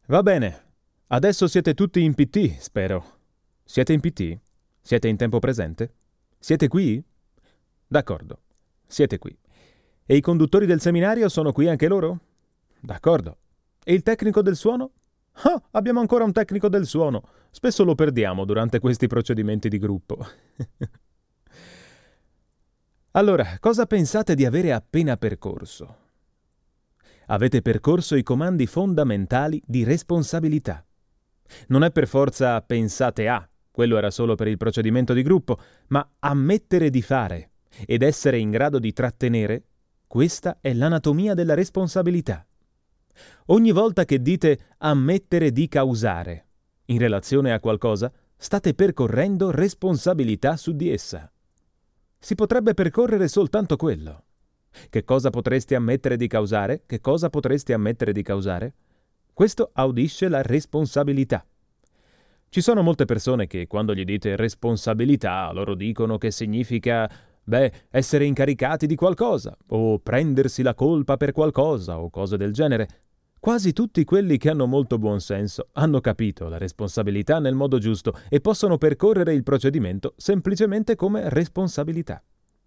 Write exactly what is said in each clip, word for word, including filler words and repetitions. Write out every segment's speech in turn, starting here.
Va bene. Adesso siete tutti in P T, spero. Siete in P T? Siete in tempo presente? Siete qui? D'accordo. Siete qui. E i conduttori del seminario sono qui anche loro? D'accordo. E il tecnico del suono? Ah, abbiamo ancora un tecnico del suono. Spesso lo perdiamo durante questi procedimenti di gruppo. Allora, cosa pensate di avere appena percorso? Avete percorso i comandi fondamentali di responsabilità. Non è per forza pensate a, quello era solo per il procedimento di gruppo, ma ammettere di fare ed essere in grado di trattenere, questa è l'anatomia della responsabilità. Ogni volta che dite ammettere di causare in relazione a qualcosa, state percorrendo responsabilità su di essa. Si potrebbe percorrere soltanto quello. Che cosa potresti ammettere di causare? Che cosa potresti ammettere di causare? Questo audisce la responsabilità. Ci sono molte persone che quando gli dite responsabilità, loro dicono che significa, beh, essere incaricati di qualcosa, o prendersi la colpa per qualcosa, o cose del genere. Quasi tutti quelli che hanno molto buon senso hanno capito la responsabilità nel modo giusto e possono percorrere il procedimento semplicemente come responsabilità.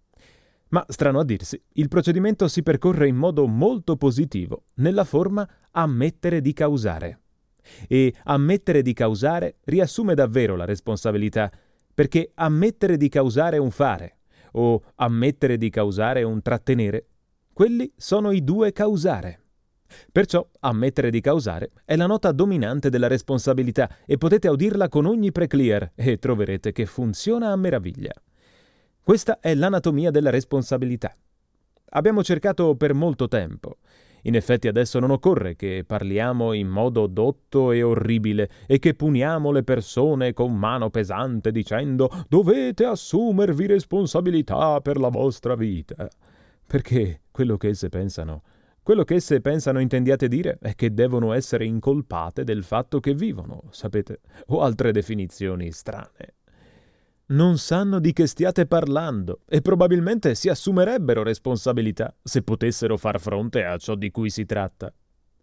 Ma, strano a dirsi, il procedimento si percorre in modo molto positivo, nella forma ammettere di causare. E ammettere di causare riassume davvero la responsabilità, perché ammettere di causare un fare, o ammettere di causare un trattenere, quelli sono i due causare. Perciò ammettere di causare è la nota dominante della responsabilità e potete audirla con ogni preclear e troverete che funziona a meraviglia. Questa è l'anatomia della responsabilità. Abbiamo cercato per molto tempo. In effetti adesso non occorre che parliamo in modo dotto e orribile e che puniamo le persone con mano pesante dicendo «dovete assumervi responsabilità per la vostra vita». Perché quello che esse pensano, quello che esse pensano intendiate dire è che devono essere incolpate del fatto che vivono, sapete, o altre definizioni strane. Non sanno di che stiate parlando e probabilmente si assumerebbero responsabilità se potessero far fronte a ciò di cui si tratta.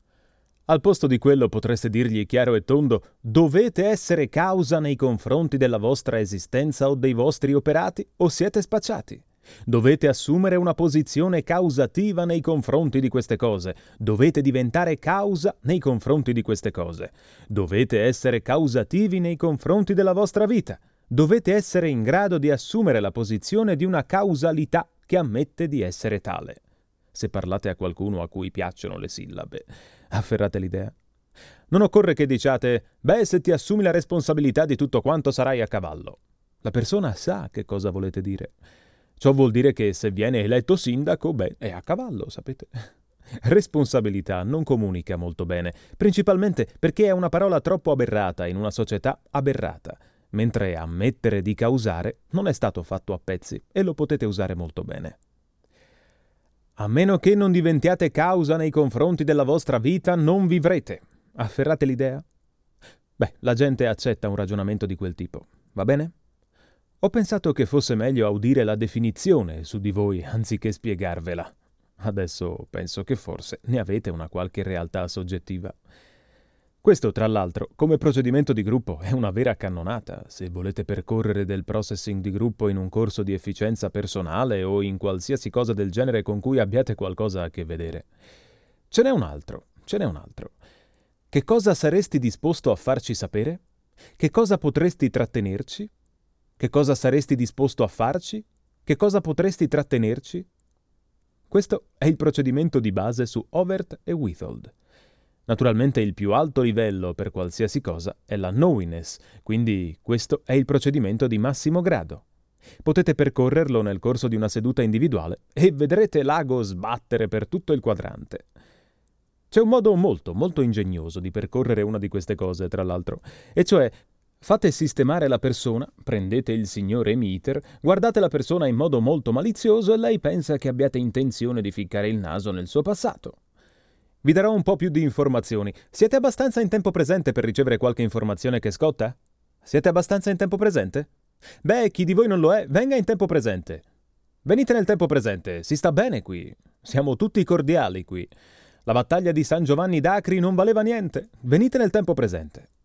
Al posto di quello potreste dirgli chiaro e tondo «dovete essere causa nei confronti della vostra esistenza o dei vostri operati o siete spacciati». Dovete assumere una posizione causativa nei confronti di queste cose. Dovete diventare causa nei confronti di queste cose. Dovete essere causativi nei confronti della vostra vita. Dovete essere in grado di assumere la posizione di una causalità che ammette di essere tale. Se parlate a qualcuno a cui piacciono le sillabe, afferrate l'idea. Non occorre che diciate «beh, se ti assumi la responsabilità di tutto quanto sarai a cavallo». La persona sa che cosa volete dire. Ciò vuol dire che se viene eletto sindaco, beh, è a cavallo, sapete. Responsabilità non comunica molto bene, principalmente perché è una parola troppo aberrata in una società aberrata, mentre ammettere di causare non è stato fatto a pezzi e lo potete usare molto bene. A meno che non diventiate causa nei confronti della vostra vita, non vivrete. Afferrate l'idea? Beh, la gente accetta un ragionamento di quel tipo, va bene? Ho pensato che fosse meglio audire la definizione su di voi anziché spiegarvela. Adesso penso che forse ne avete una qualche realtà soggettiva. Questo, tra l'altro, come procedimento di gruppo è una vera cannonata se volete percorrere del processing di gruppo in un corso di efficienza personale o in qualsiasi cosa del genere con cui abbiate qualcosa a che vedere. Ce n'è un altro, ce n'è un altro. Che cosa saresti disposto a farci sapere? Che cosa potresti trattenerci? Che cosa saresti disposto a farci? Che cosa potresti trattenerci? Questo è il procedimento di base su Overt e Withold. Naturalmente il più alto livello per qualsiasi cosa è la knowingness, quindi questo è il procedimento di massimo grado. Potete percorrerlo nel corso di una seduta individuale e vedrete l'ago sbattere per tutto il quadrante. C'è un modo molto, molto ingegnoso di percorrere una di queste cose, tra l'altro, e cioè fate sistemare la persona, prendete il signor Emiter, guardate la persona in modo molto malizioso e lei pensa che abbiate intenzione di ficcare il naso nel suo passato. Vi darò un po' più di informazioni. Siete abbastanza in tempo presente per ricevere qualche informazione che scotta? Siete abbastanza in tempo presente? Beh, chi di voi non lo è, venga in tempo presente. Venite nel tempo presente, si sta bene qui. Siamo tutti cordiali qui. La battaglia di San Giovanni d'Acri non valeva niente. Venite nel tempo presente.